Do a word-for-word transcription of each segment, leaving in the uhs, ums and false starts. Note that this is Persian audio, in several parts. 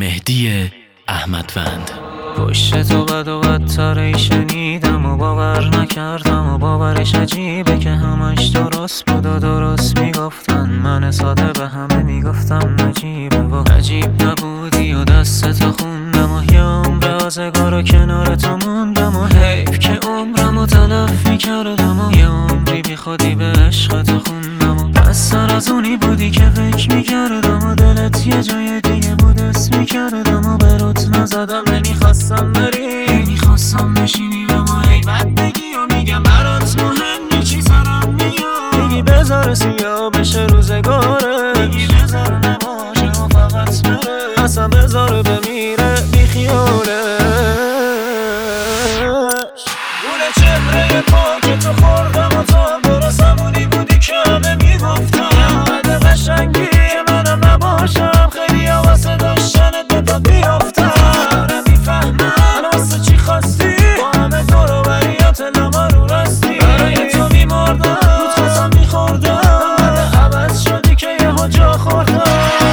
مهدی احمدوند. پشت تو بد و بدتری شنیدم و باور نکردم و باورش عجیبه که همش درست بود و درست میگفتن. من ساده به همه میگفتم نجیبه و عجیب نبودی و دستتو خوندم و یه عمر آزگار و کنار تو موندم و حیف که عمرمو تلف میکردم و یه عمری بی خودی به عشق تو خوندم و پس سر از اونی بودی که فکر میکردم و دلت یه جای دیگه بود اسم میکردم و برات نزدم نمیخواستم بری نمیخواستم بشینی به ما ای بد بگی و میگم برات مهم نیچی سرم میاد میگی بذار سیاه بشه روزگاره میگی بذار نباشه و فقط بره اصلا بذار بمیره بی خیالش گونه چهره پاک تو خوردم و تو هم درست همونی بودی که همه میگفتم بده قشنگی منم نباشم خیلی واسه داشتنت به تا بیافتم نمیفهمم واسه چی خواستی با همه دور و بریات لما رو رستی برای تو میمردم بود خواستم میخوردم بعد عوض شدی که یه ها جا خوردم.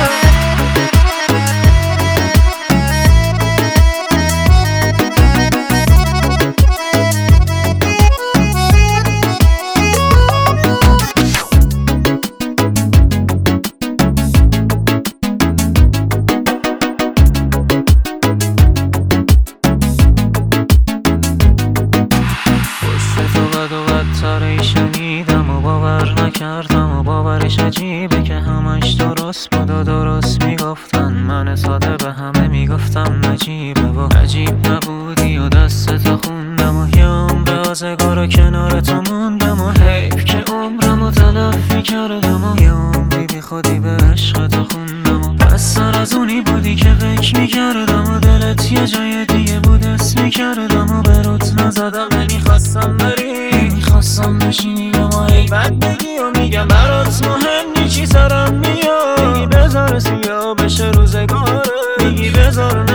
شنیدم و باور نکردم و باورش عجیبه که همش درست بود و درست میگفتن. من ساده به همه میگفتم نجیبه و عجیب نبودی و دستتو خوندم و یه عمر آزگار و کنار تو موندم و حیف که عمرمو تلف میکردم و یه عمری بی خودی به عشق تو خوندم و پس سر از اونی بودی که فکر میکردم و دلت یه جای دیگه بود اسم میکردم و برات نزدم نمیخواستم بری نمیخواستم بشینی و ما ای بد بگی و میگم برات مهم نیچی سرم میاد میگی بذار سیاه بشه روزگاره میگی بذار